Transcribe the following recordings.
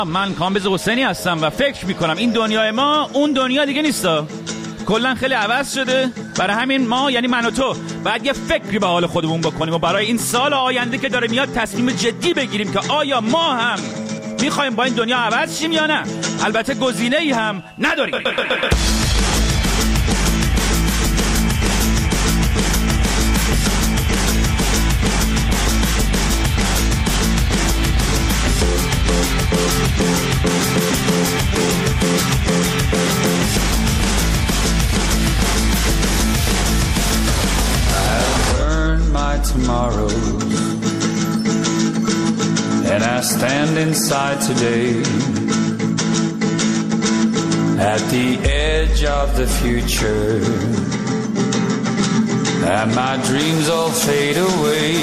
من کامبیز حسینی هستم و فکر میکنم این دنیای ما اون دنیا دیگه نیستا، کلا خیلی عوض شده. برای همین ما، یعنی من و تو، باید یه فکری به حال خودمون بکنیم و برای این سال آینده که داره میاد تصمیم جدی بگیریم که آیا ما هم میخوایم با این دنیا عوض شیم یا نه. البته گزینه‌ای هم نداریم. Tomorrow, and I stand inside today at the edge of the future, and my dreams all fade away.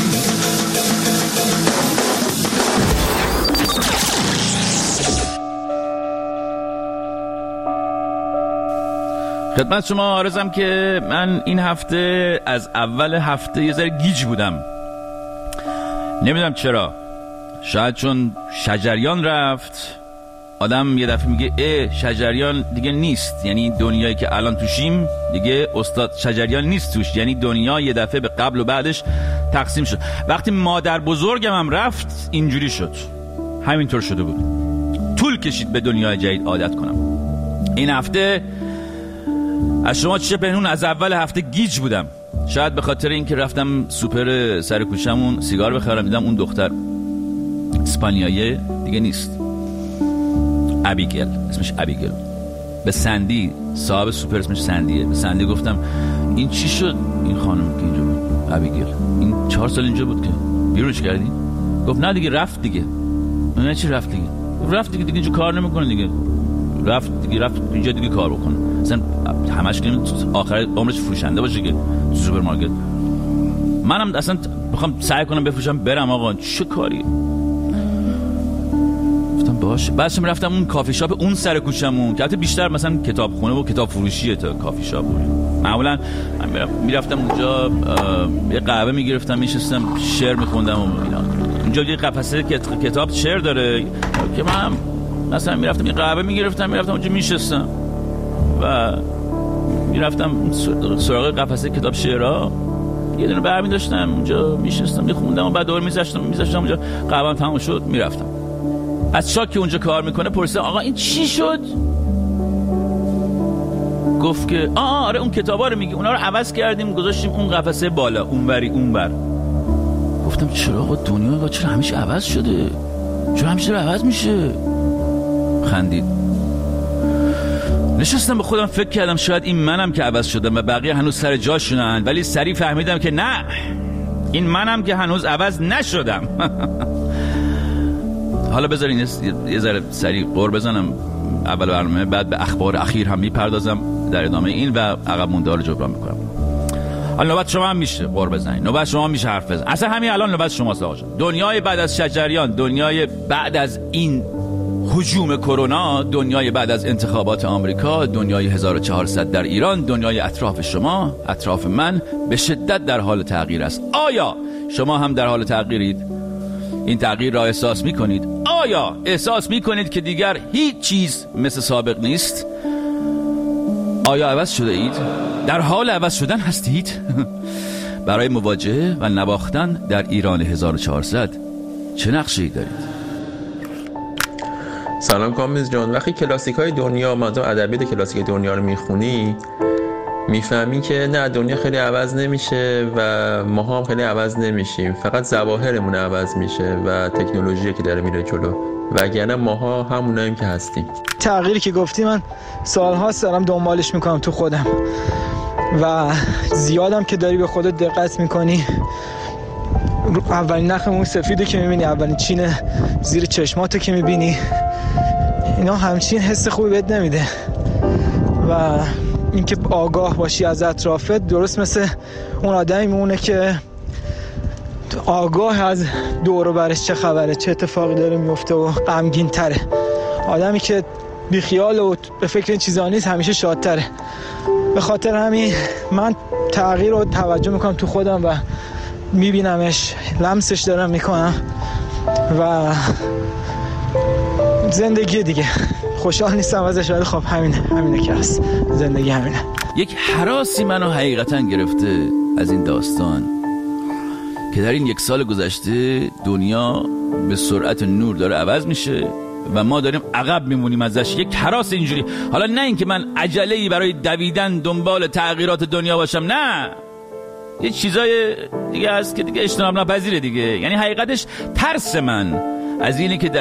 خدمت شما عرضم که من این هفته از اول هفته یه ذره گیج بودم. نمیدونم چرا، شاید چون شجریان رفت آدم یه دفعه میگه شجریان دیگه نیست، یعنی دنیایی که الان توشیم دیگه استاد شجریان نیست توش، یعنی دنیا یه دفعه به قبل و بعدش تقسیم شد. وقتی مادر بزرگم هم رفت اینجوری شد، همینطور شده بود. طول کشید به دنیای جدید عادت کنم. این هفته از شما چه پنهون از اول هفته گیج بودم، شاید به خاطر اینکه رفتم سوپر سر کوچمون سیگار بخرم، دیدم اون دختر اسپانیایی دیگه نیست، ابیگل، اسمش ابیگل. به سندی، صاحب سوپر اسمش سندیه، به سندی گفتم این چی شد این خانم که اینجا بود، ابیگل این 4 سال اینجا بود که بیرونش کردی؟ گفت نه دیگه رفت دیگه. نه چی رفت دیگه؟ رفت دیگه اینجا کار نمیکنه دیگه، رفت اینجا دیگه کار بکنه. مثلا همش که آخر عمرش فروشنده باشه که تو سوپرمارکت. منم اصلا بخوام سعی کنم بفروشم برم آقا چه کاری. گفتم باشه. بعدش رفتم اون کافی شاپ اون سر کوچمون که البته بیشتر مثلا کتابخونه و کتاب فروشیه تا کافی شاپ بود. معمولا من میرفتم اونجا یه قهوه میگرفتم میشستم شعر میخوندم و اینا. اونجا یه قفسه کتاب شعر داره که من مثلا میرفتم یه قهوه میگرفتم میرفتم اونجا میشستم و میرفتم سراغ قفسه کتاب شعرها، یه دونه برمی داشتم اونجا میشستم میخوندم و بعد دور میذاشتم اونجا قهوه‌ام تموم شد میرفتم. از شاک که اونجا کار میکنه پرسیدم آقا این چی شد؟ گفت که آره اون کتابا رو میگی، اونا رو عوض کردیم گذاشتیم اون قفسه بالا اونور. گفتم چرا آقا دنیا چرا همیشه عوض شده؟ چرا همیشه عوض میشه؟ خندید. نشستم به خودم فکر کردم شاید این منم که عوض شدم و بقیه هنوز سر جاشونن، ولی سریع فهمیدم که نه، این منم که هنوز عوض نشدم. حالا بذارین یه ذره سریع قور بزنم اول برنامه، بعد به اخبار اخیر هم میپردازم در ادامه این و عقب مونده رو جبران میکنم. حالا نوبت شما هم میشه قور بزنین، نوبت شما هم میشه حرف بزنین. اصلا همین الان نوبت شماست آقا جان. دنیای بعد از شجریان، دنیای بعد از این هجوم کرونا، دنیای بعد از انتخابات آمریکا، دنیای 1400 در ایران، دنیای اطراف شما، اطراف من به شدت در حال تغییر است. آیا شما هم در حال تغییرید؟ این تغییر را احساس میکنید؟ آیا احساس میکنید که دیگر هیچ چیز مثل سابق نیست؟ آیا عوض شده اید؟ در حال عوض شدن هستید؟ برای مواجهه و نواختن در ایران 1400 چه نقشه‌ای دارید؟ سلام کامبیز جان. وقتی کلاسیک‌های دنیا، منظورم ادبیات کلاسیک دنیا رو میخونی، میفهمی که نه، دنیا خیلی عوض نمیشه و ما هم خیلی عوض نمیشیم، فقط ظواهرمون عوض میشه و تکنولوژی که داره میره جلو، وگرنه ماها هموناییم که هستیم. تغییری که گفتی من سال‌هاست دارم دنبالش میکنم تو خودم و زیادم که داری به خودت دقت میکنی. اولین نخ مو سفیدو که میبینی، اولین چین زیر چشماتو که میبینی، اینا همچین حس خوبی بهت نمیده. و اینکه آگاه باشی از اطرافت، درست مثل اون آدمی میمونه که آگاه از دور و برش چه خبره، چه اتفاقی داره میفته و غمگین تره. آدمی که بیخیال و به فکر این چیزا نیست همیشه شادتره. به خاطر همین من تغییر رو توجه میکنم تو خودم و میبینمش، لمسش دارم میکنم و زندگی دیگه خوشحال نیستم ازش، ولی خب همینه که هست، زندگی همینه. یک هراسی منو حقیقتا گرفته از این داستان که در این 1 سال گذشته دنیا به سرعت نور داره عوض میشه و ما داریم عقب میمونیم ازش. یک هراس اینجوری، حالا نه اینکه من عجله‌ای برای دویدن دنبال تغییرات دنیا باشم، نه، یه چیزای دیگه هست که دیگه اجتناب ناپذیره دیگه. یعنی حقیقتش ترس من از اینه که در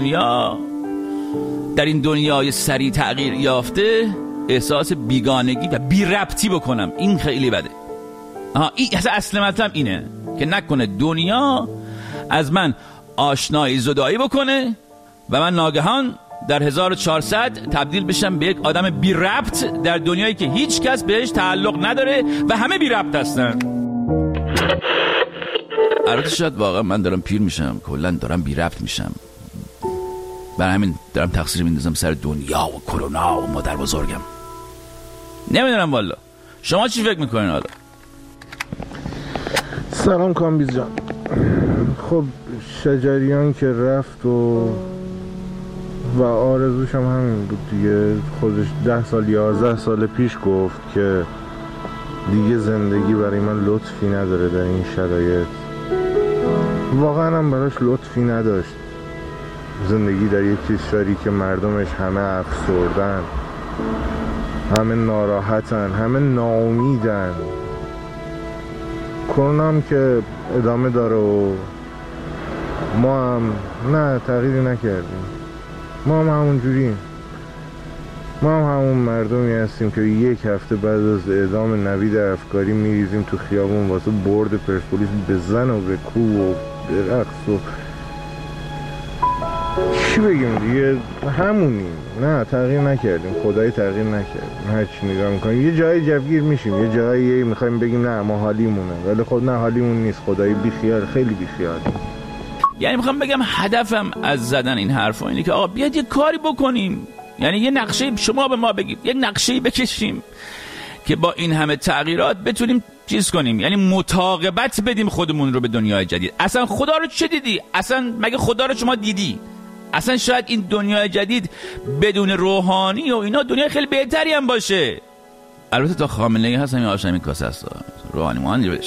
این دنیای سریع تغییر یافته احساس بیگانگی و بی ربطی بکنم. این خیلی بده. این اصل مطلب اینه که نکنه دنیا از من آشنایی زدایی بکنه و من ناگهان در 1400 تبدیل بشم به یک آدم بی ربط در دنیایی که هیچ کس بهش تعلق نداره و همه بی ربط هستن. البته شاید واقعا من دارم پیر میشم، کلا دارم بی ربط میشم، برای همین دارم تقصیر میندازم سر دنیا و کرونا و مادر بزرگم. نمیدونم والا، شما چی فکر میکنین؟ حالا سلام کامبیز جان. خب شجریان که رفت و آرزوش هم همین بود دیگه. خودش 10 سال 11 سال پیش گفت که دیگه زندگی برای من لطفی نداره در این شرایط. واقعا هم براش لطفی نداشت. زندگی در یک کشوری که مردمش همه افسردن، همه ناراحتن، همه ناامیدن. کرونا هم که ادامه داره و ما هم نه تغییری نکردیم. ما هم همون جوریم. ما هم همون مردمی هستیم که 1 هفته بعد از اعدام نوید افکاری میریزیم تو خیابون واسه برد پرسپولیس به زن و به کوه و به رقص و چی بگیم دیگه، همونیم. نه تغییر نکردیم، خدایی تغییر نکردیم. هر چی نگاه میکنیم یه جایی جوگیر میشیم، یه جایی میخوایم بگیم نه ما حالیمونه، ولی خود نه حالیمون نیست. خدایی بیخیال، خیلی بیخیال. یعنی میخوام بگم هدفم از زدن این حرفا اینه که آقا بیاد یه کاری بکنیم. یعنی یه نقشه شما به ما بگید، یه نقشه‌ای بکشیم که با این همه تغییرات بتونیم چیز کنیم، یعنی مطابقت بدیم خودمون رو به دنیای جدید. اصلا خدا رو چه دیدی؟ اصلا مگه خدا رو شما دیدی؟ اصلا شاید این دنیای جدید بدون روحانی و اینا دنیای خیلی بهتری هم باشه. البته تا خامنه‌ای هست همین آشنا این کاسه است، روحانی موانی رو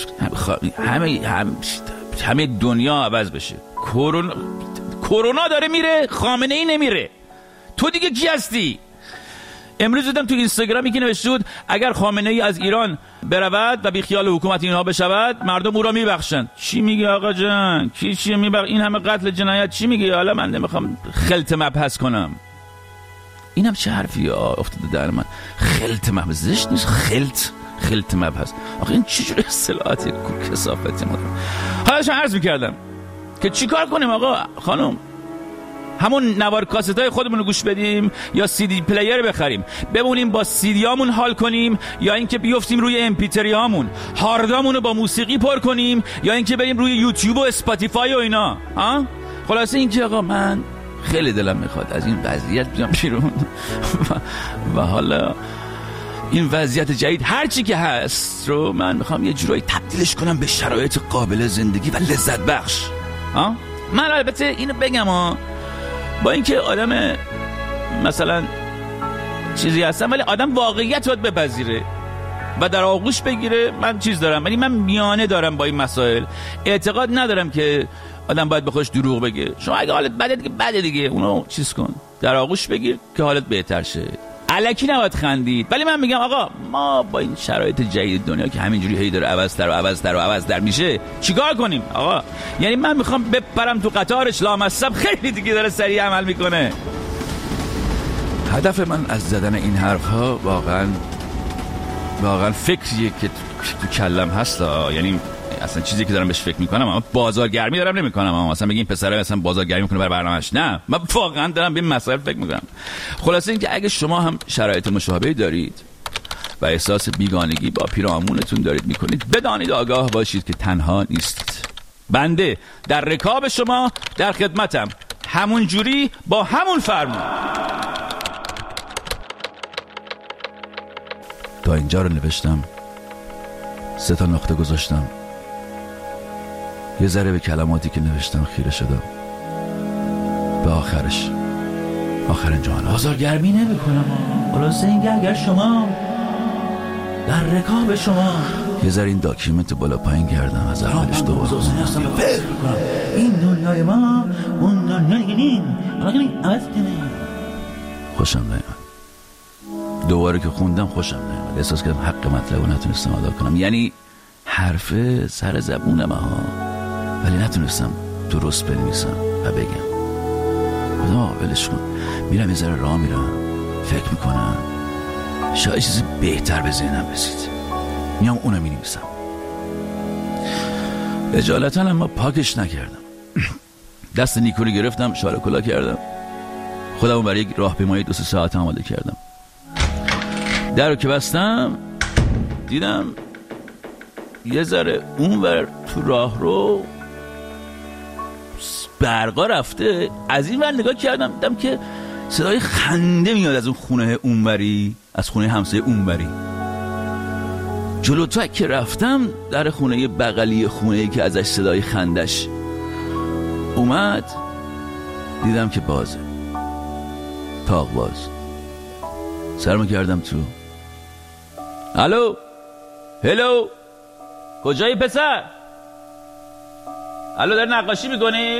همه دنیا عوض بشه. کرونا داره میره، خامنه‌ای نمیره. تو دیگه کی هستی؟ امروز دیدم تو اینستاگرامی که نوشته بود اگر خامنه‌ای از ایران برود و بی خیال حکومت اینها بشود مردم او را میبخشن. چی میگه آقا جان؟ چی میبخش؟ این همه قتل جنایت چی میگه؟ حالا من نمیخوام خلط مبحث کنم. اینم چه حرفیه افتاده در من؟ خلط مبحث زشت نیست؟ خلط مبحث. آخه این چجور اصطلاحاتی کثافتی ما. حالا شما عرض میکردم که چیکار کنیم آقا خانم؟ همون نوار کاستای خودمون رو گوش بدیم یا سی دی پلیر بخریم بمونیم با سی دی هامون حال کنیم، یا اینکه بیافتیم روی ام پی 3 هامون هاردامون رو با موسیقی پر کنیم، یا اینکه بریم روی یوتیوب و اسپاتیفای و اینا؟ خلاصه اینکه آقا من خیلی دلم میخواد از این وضعیت بیام بیرون و حالا این وضعیت جدید هرچی که هست رو من میخوام یه جورایی تبدیلش کنم به شرایط قابل زندگی و لذت بخش. من البته اینو بگم با اینکه آدم مثلا چیزی هستم، ولی آدم واقعیت باید بپذیره و در آغوش بگیره. من چیز دارم، ولی من میانه دارم با این مسائل. اعتقاد ندارم که آدم باید به خودش دروغ بگه. شما اگه حالت بده دیگه اونو چیز کن، در آغوش بگیر که حالت بهتر شه. الکی نباید خندید. ولی من میگم آقا ما با این شرایط جدید دنیا که همینجوری هی داره عوض در میشه چیکار کنیم آقا؟ یعنی من میخوام بپرم تو قطارش لامصب، خیلی دیگه داره سریع عمل میکنه. هدف من از زدن این حرف ها واقعا فکریه که تو کلم هست. یعنی اصلا چیزی که دارم بهش فکر میکنم، اما بازارگرمی دارم نمیکنم. اما مثلا بگیم پسره مثلا بازارگرمی میکنه برای برنامه‌اش، نه، من واقعا دارم به این مسائل فکر میکنم. خلاصه اینکه اگه شما هم شرایط مشابهی دارید و احساس بیگانگی با پیرامونتون دارید میکنید، بدانید آگاه باشید که تنها نیستید. بنده در رکاب شما در خدمتم، همون جوری با همون فرمون. تا اینجا رو نوشتم، 3 نقطه گذاشتم، یه ذره به کلماتی که نوشتم خیره شدم. به آخرش آخر انجام آزارگرمی نمی کنم. خلاصه اینکه اگر شما در رکاب شما یه ذره این داکیومنت بالا پایین کردم از اولش دوباره فکر کنم این دنیای ما اون دنیای نیم عوض کنه. خوشم نیامد. دوباره که خوندم خوشم نیامد. احساس کردم حق مطلب رو نتونستم ادا کنم. یعنی حرف سر زبونم ها، ولی نتونستم درست بنویسم و بگم. خدا ولش کن. میرم یه ذره راه میرم، فکر میکنم شاید چیزی بهتر به ذهنم رسید، میام اونو مینویسم. اجالتا اما پاکش نکردم. دست نیکو رو گرفتم، شال کلا کردم، خودمو برای یک راهپیمایی 2-3 ساعت آماده کردم. در رو که بستم دیدم یه ذره اونور تو راه رو برقا رفته. از این ور نگاه کردم، دیدم که صدای خنده میاد از اون خونه اونوری، از خونه همسایه اونوری. جلوتر که رفتم در خونه بغلی خونه‌ای که ازش صدای خندش اومد، دیدم که بازه، تاق باز. سرمو کردم تو. الو هلو، کجایی پسر؟ الو داری نقاشی میکنی؟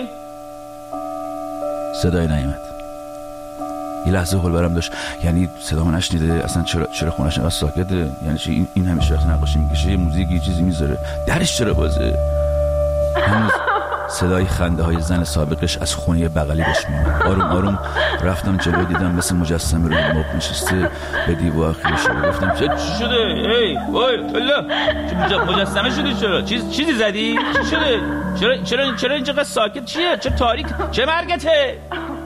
صدای نیامد. یه لحظه هول برم داشت، یعنی صدامو نشنیده اصلا. چرا خونش انقدر ساکته؟ یعنی چی این همیشه وقت نقاشی میکشه یه موزیک یه چیزی میذاره، درش چرا بازه؟ هنوز صدای خنده های زن سابقش از خونه بغلی بهش میاد. آروم آروم رفتم جلو، دیدم مثل مجسمه روی مبل نشسته به دیوار خیره شده. گفتم چی شده؟ ای وای الله، مجسمه شدی؟ چرا چیزی زدی؟ چی شده؟ چرا اینجا ساکت؟ چیه؟ چه تاریک؟ چه مرگته؟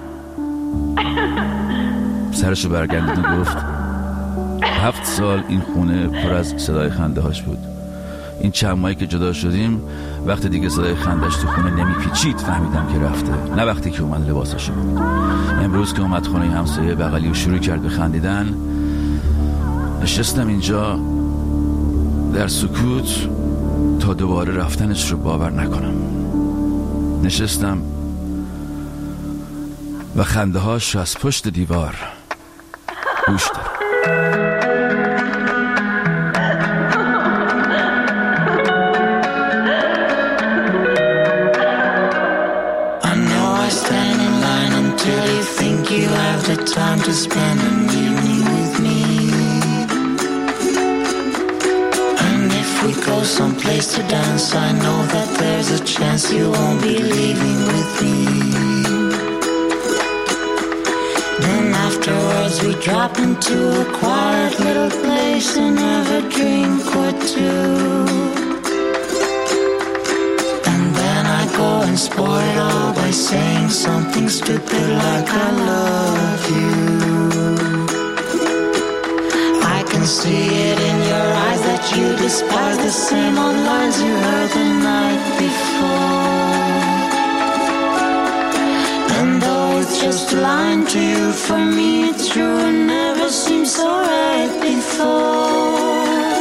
سرشو برگردید و گفت 7 سال این خونه پر از صدای خنده هاش بود. این چند ماهی که جدا شدیم، وقتی دیگه صدای خندش تو خونه نمیپیچید فهمیدم که رفته، نه وقتی که اومد لباساشو بود. امروز که اومد خونه همسایه بغلی و شروع کرد به خندیدن، نشستم اینجا در سکوت تا دوباره رفتنش رو باور نکنم. نشستم و خنده هاش از پشت دیوار گوش دارم. Time to spend an evening with me, and if we go someplace to dance, I know that there's a chance you won't be leaving with me. Then afterwards we drop into a quiet little place and have a drink or two, and then I go and spoil it all by saying something stupid like I love you. I can see it in your eyes that you despise the same old lines you heard the night before. And though it's just a line to you, for me it's true and never seemed so right before.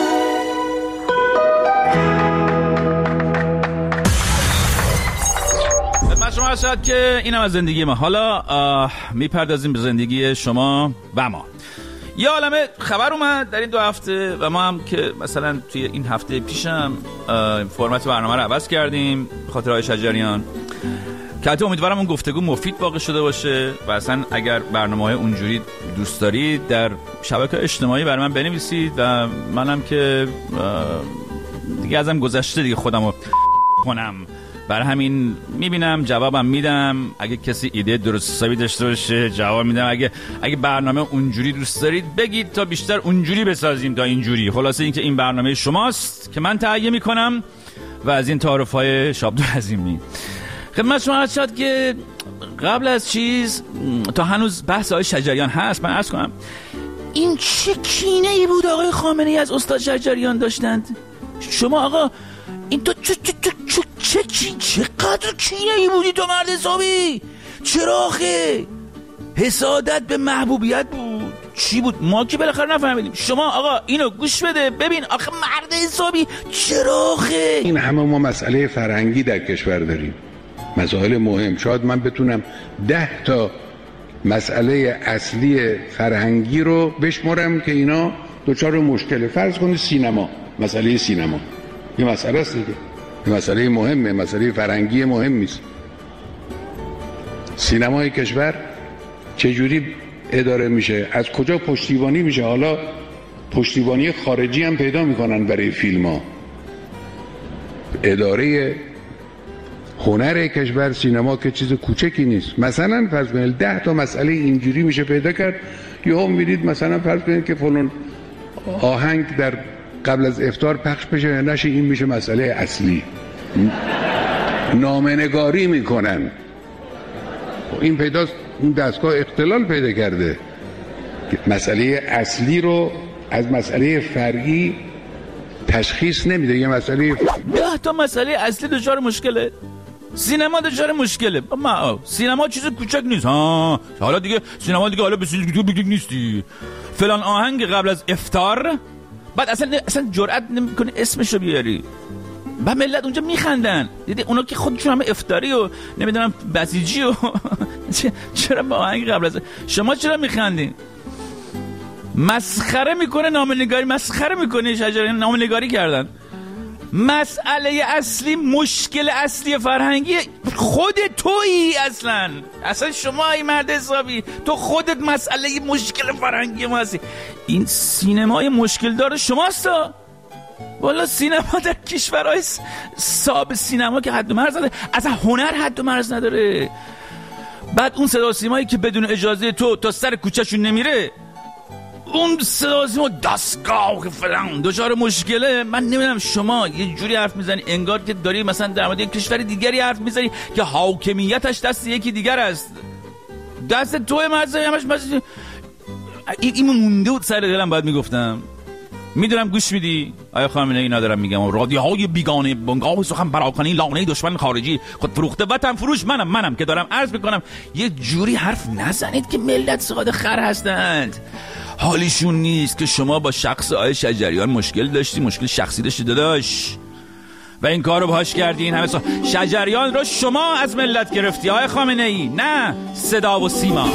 شما شاید که اینم از زندگی ما. حالا میپردازیم به زندگی شما و ما. یه عالمه خبر اومد در این 2 هفته و ما هم که مثلا توی این هفته پیشم فرمت برنامه رو عوض کردیم خاطرهای شجریان، که حتی امیدوارم اون گفتگو مفید واقع شده باشه. و اصلا اگر برنامه‌های اونجوری دوست دارید در شبکه اجتماعی برای من بنویسید و منم که دیگه ازم گذشته دیگه خودمو کنم، برای همین میبینم جوابم میدم. اگه کسی ایده درست حسابی داشته باشه جواب میدم. اگه برنامه اونجوری دوست دارید بگید تا بیشتر اونجوری بسازیم تا اینجوری. خلاصه اینکه این برنامه شماست که من تهیه میکنم و از این تعارف‌های شابدو عظیمی خدمت شما عرض شد که قبل از چیز تا هنوز بحث آقای شجریان هست، من عرض کنم این چه کینه‌ای بود آقای خامنه‌ای از استاد شجریان داشتند. شما آقا این تو چقدر کینه‌ای بودی تو مرد حسابی؟ چرا آخه؟ حسادت به محبوبیت بود؟ چی بود؟ ما که بالاخره نفهمیدیم. شما آقا اینو گوش بده ببین آخه مرد حسابی چرا آخه؟ این همه ما مسئله فرهنگی در کشور داریم، مسائل مهم. شاید من بتونم 10 تا مسئله اصلی فرهنگی رو بشمرم که اینا دوچار مشکله. فرض کنید سینما، مسئله سینما یه مسئله است دیگه، یه مسئله مهمه، مسئله فرهنگی مهمی است. سینمای کشور چجوری اداره میشه، از کجا پشتیبانی میشه؟ حالا پشتیبانی خارجی هم پیدا میکنن برای فیلم ها. اداره هنر کشور سینما که چیز کوچکی نیست. مثلا فرض کنید 10 تا مسئله اینجوری میشه پیدا کرد. یهو میبینید مثلا فرض کنید که فلان آهنگ در قبل از افطار پخش بشه یا نشه، این میشه مسئله اصلی. نامه‌نگاری میکنن. این پیداست، این دستگاه اختلال پیدا کرده. مسئله اصلی رو از مسئله فرعی تشخیص نمیده. یه مسئله 10 تا مسئله اصلی دچار مشکله. سینما دچار مشکله. سینما چیز کوچک نیست. حالا دیگه سینما دیگه حالا به چیزی که بگی نیستی. فلان آهنگ قبل از افطار، بعد اصلا جرئت نمی‌کنی اسمشو بیاری. بعد ملت اونجا میخندن. دیدی اونا که خودشون همه افطاری و نمیدونم بسیجی و چرا با آهنگ قبل از شما چرا میخندین؟ مسخره میکنه نامه‌نگاری، مسخره میکنه شجریان نامه‌نگاری کردن. مسئله اصلی، مشکل اصلی فرهنگی خود تویی. اصلا شما ای مرد حسابی، تو خودت مسئله مشکل فرهنگی ما هستی. این سینمای مشکل داره شماست. والا سینما در کشورهای صاحب سینما که حد و مرز نداره، اصلا هنر حد و مرز نداره. بعد اون صدا سیمایی که بدون اجازه تو تا سر کوچه‌شون نمیره، اون صدا سیما دستگاه که فلان دچار مشکله. من نمیدونم شما یه جوری حرف میزنی انگار که داری مثلا در مورد یک کشور دیگری حرف میزنی که حاکمیتش دست یکی دیگر است. دست توی مثلا همش این مونده بود سر دلم، باید میگفتم. میدونم گوش میدی آیا خامنه ای، ندارم میگم. رادیوهای بیگانه بنگاه سخن پراکنی لانه دشمن خارجی خود فروخته وطن فروش منم که دارم عرض میکنم یه جوری حرف نزنید که ملت سقاط خر هستند. حالیشون نیست که شما با شخص آقای شجریان مشکل داشتی، مشکل شخصی داشتی داداش، و این کارو باهاش کردین. همه شجریان رو شما از ملت گرفتی آقای خامنه ای، نه صدا و سیما.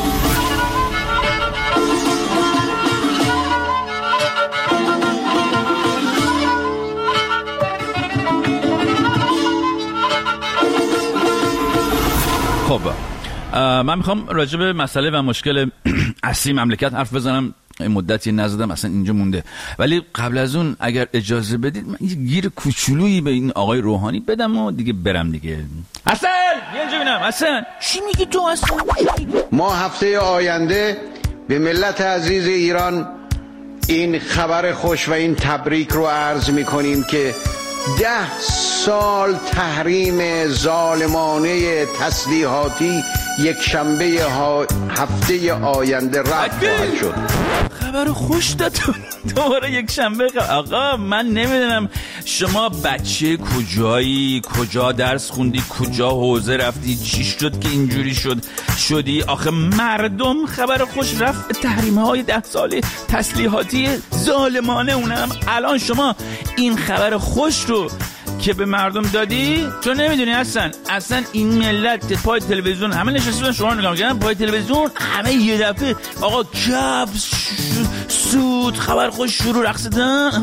خب من میخوام راجع به مسئله و مشکل اصلی مملکت حرف بزنم. این مدتی نزدم، اصلا اینجا مونده. ولی قبل از اون اگر اجازه بدید من یه گیر کوچولویی به این آقای روحانی بدم و دیگه برم دیگه. حسن بیا اینجا ببینم. حسن چی میگی تو اصلا؟ ما هفته آینده به ملت عزیز ایران این خبر خوش و این تبریک رو عرض میکنیم که 10 سال تحریم ظالمانه تسلیحاتی یک شنبه هفته آینده رفع خواهد شد. خبر خوش دادون دوباره یک شنبه. آقا من نمیدونم شما بچه کجایی، کجا درس خوندی، کجا حوزه رفتی، چی شد که اینجوری شدی؟ آخه مردم خبر خوش رفع تحریم‌های 10 ساله تسلیحاتی ظالمانه، اونم الان شما این خبر خوش رو که به مردم دادی، تو نمیدونی اصلا این ملت پای تلویزیون همه نشسته بودن، شما نگاه می‌کردن پای تلویزیون، همه یه دفعه آقا کف سود خبر خوش شروع رقص دادن.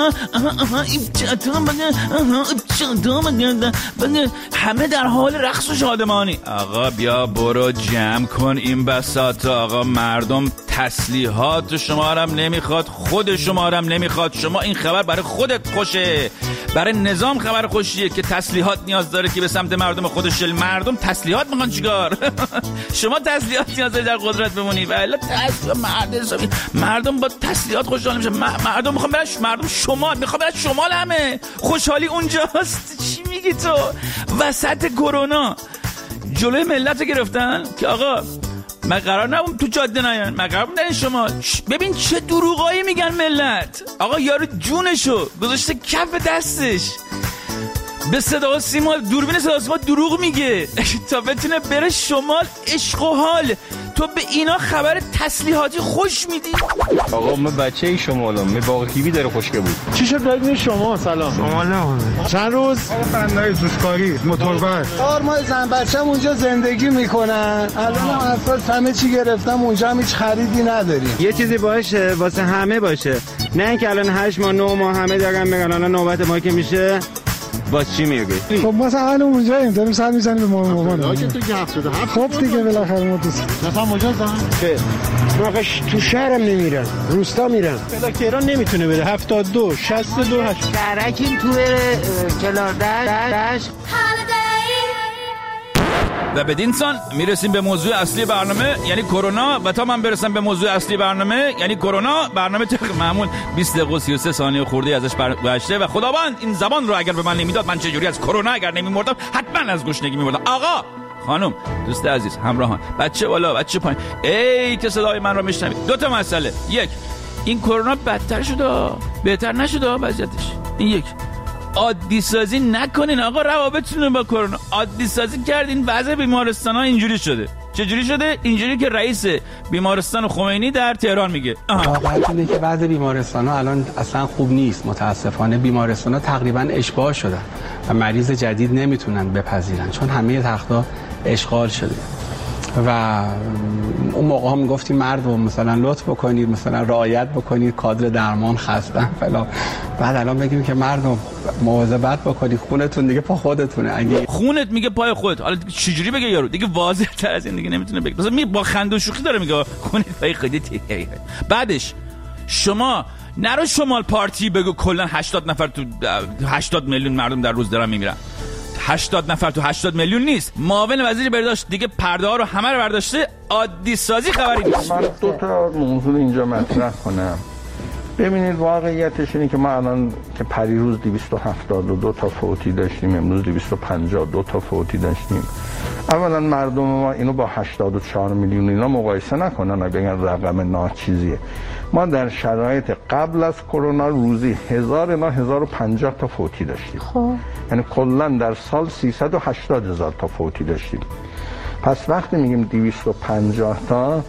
همه در حال رقص و شادمانی. آقا بیا برو جمع کن این بساط. آقا مردم تسلیحات شما رو هم نمیخواد، خود شما رو هم نمیخواد. شما این خبر برای خودت خوشه، برای نظام خبر خوشیه که تسلیحات نیاز داره که به سمت مردم خودش. مردم تسلیحات میخوان چیکار؟ شما تسلیحات نیاز داری در قدرت بمونی. ولی مردم با تسلیحات خوشحال نمیشه. مردم میخوان برن، مردم شمال میخوان برن شمال، همه خوشحالی اونجاست. چی میگی تو؟ وسط کرونا جلوی ملت گرفتن که آقا من قرار نبودم تو جاده نیان، من قرار بودم شما. ببین چه دروغایی میگن ملت. آقا یارو جونشو گذاشته کف دستش، به صدا و سیما، دوربین صدا و سیما دروغ میگه تا بتونه بره شمال. عشق و حال تو به اینا خبر تسلیحاتی خوش میدی؟ آقا من بچه ای شمالم، می باقی کیوی داره خوشگه بود. چی شد بگید شما؟ سلام. شمالم. چند روز؟ فندای سوسکاری، موتوربر. 4 ماه زن بچه‌م اونجا زندگی میکنن. الان افراد همه چی گرفتم، اونجا هم هیچ خریدی نداریم. یه چیزی باشه واسه همه باشه. نه اینکه الان 8 ماه 9 ماه همه دارن میگن الان نوبت ما که میشه. باز چی میگی؟ خب مثلا الان اونجاییم داریم سر میزنیم به مامان. خب دیگه بالاخره ما دوست. مثلا مجاز واقعش تو شهرم نمیرن، روستا میرن. بلا تهران نمیتونه بره. 72 62 8 درکیم تو کلاردش. و بدین سان میرسیم به موضوع اصلی برنامه یعنی کرونا. و تا من برسم به موضوع اصلی برنامه یعنی کرونا، برنامه طبق معمول 20 دقیقه و 33 ثانیه خورده ازش گذشته و خداوند این زبان رو اگر به من نمیداد من چه جوری از کرونا اگر نمیمردم حتما از گشنگی میمردم. آقا، خانم، دوست عزیز، همراهان، بچه بالا بچه پایین، ای که صدای من رو میشنوید، 2 مسئله. یک، این کرونا بدتر شده، بهتر نشده وضعیتش. این یک. عادی سازی نکنین آقا روابطتون رو با کرونا. عادی سازی کردین وضع بیمارستان‌ها اینجوری شده. چجوری شده؟ اینجوری که رئیس بیمارستان خمینی در تهران میگه. واقعیت اینه که وضع بیمارستان‌ها الان اصلا خوب نیست. متاسفانه بیمارستان‌ها تقریبا اشباع شدن و مریض جدید نمیتونن بپذیرن چون همه تخت‌ها اشغال شده. و اون موقع هم میگفتیم مردم مثلا لطف بکنید، مثلا رعایت بکنید، کادر درمان خستن فلان. بعد الان بگیم که مردم مواظبت بکنید، خونتون دیگه پا خودتونه. اگه خونت میگه پای خودت، حالا چجوری بگه یارو؟ دیگه واضح تر از این دیگه نمیتونه بگه. مثلا با خنده و شوخی داره میگه خونت پای خودت. بعدش شما نرو شمال پارتی بگو کلا 80 نفر تو 80 میلیون مردم در روز دارن میمیرن. 80 نفر تو 80 میلیون نیست. معاون وزیر برداشت دیگه پرده ها رو همه رو برداشته. عادی سازی خبری نیست. من 2 تا موضوع اینجا مطرح کنم. ببینید واقعیتش اینه که ما الان که پریروز 272 تا فوتی داشتیم، امروز 252 تا فوتی داشتیم. اولا مردم ما اینو با 84 میلیون اینا مقایسه نکنن بگن رقم ناچیزیه. ما در شرایط قبل از کرونا روزی 1000 تا 1050 تا فوتی داشتیم. خب یعنی کلا در سال 380,000 تا فوتی داشتیم. پس وقتی میگیم 250 تا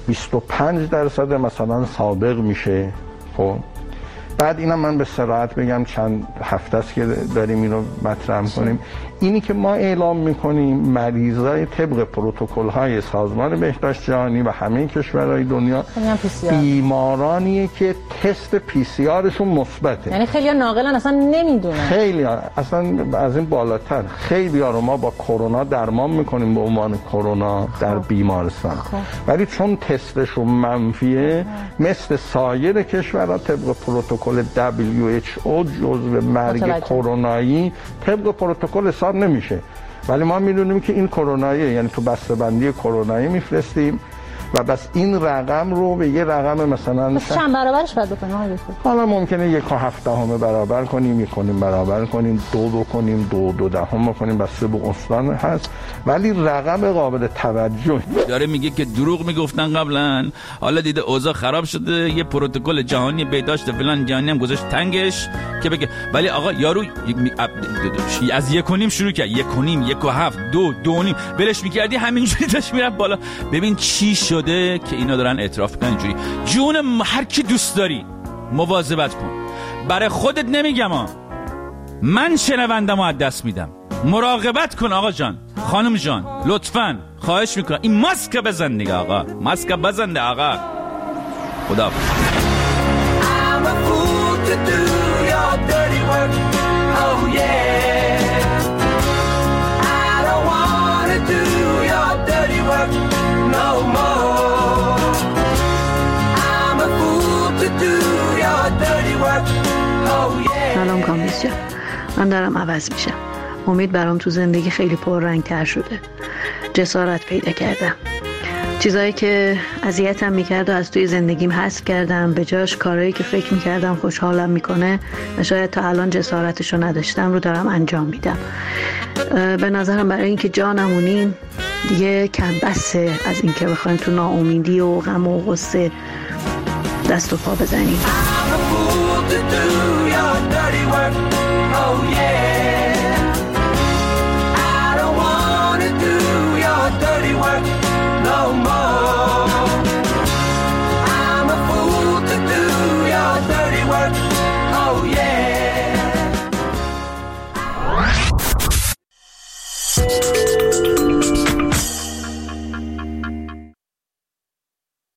25% مثلا سابق میشه. خب بعد اینا من به صراحت بگم چند هفته است که داریم اینو مطرح کنیم. اینی که ما اعلام میکنیم مریضای طبق پروتکل‌های سازمان بهداشت جهانی و همه کشورهای دنیا بیمارانیه که تست پی سی آرشون مثبته. یعنی خیلی ناقلن اصلا نمیدونن. خیلی اصلا از این بالاتر. خیلی ها رو ما با کرونا درمان میکنیم به عنوان کرونا در بیمارستان. ولی چون تستشون منفیه مثل سایر کشورها طبق پروتکل WHO جزو مرگ کرونایی طبق پروتکل حساب نمیشه. ولی ما میدونیم که این کروناییه، یعنی تو بسته‌بندی کرونایی میفرستیم و بس این رقم رو به یه رقم مثلا چند برابرش باید بکنیم آقای دکتر؟ حالا ممکنه 1/7 برابر کنیم، 1.5 برابر کنیم، 2 کنیم، 2.2 کنیم، بس به استان هست. ولی رقم قابل توجه داره. میگه که دروغ میگفتن قبلا، حالا دیده اوضاع خراب شده، یه پروتکل جهانی بهداشت فلان جهانی هم گذاشت تنگش که بگه. ولی آقا یارو از 1.5 شروع کرد، 1.5 1.7 2.5 بلش میکردی همینجوری داشت میرفت بالا. ببین چی شده که اینا دارن اعتراف کنن اینجوری. جون هر کی دوست داری مواظبت کن. برای خودت نمیگم من شنوندم و از دست میدم. مراقبت کن آقا جان، خانم جان، لطفاً خواهش میکنم این ماسک بزن دیگه آقا، ماسک بزن دیگه آقا. خدا سلام کامبیز جان، من دارم عوض میشم. امید برام تو زندگی خیلی پررنگ‌تر شده. جسارت پیدا کردم. چیزایی که اذیتم میکرد و از توی زندگیم حذف کردم، به جاش کارهایی که فکر میکردم خوشحالم میکنه و شاید تا الان جسارتشو نداشتم رو دارم انجام میدم. به نظرم برای اینکه جانمونین دیگه کم بسه از اینکه بخوایم تو ناامیدی و غم و غصه دست و پا بزنیم. No no more.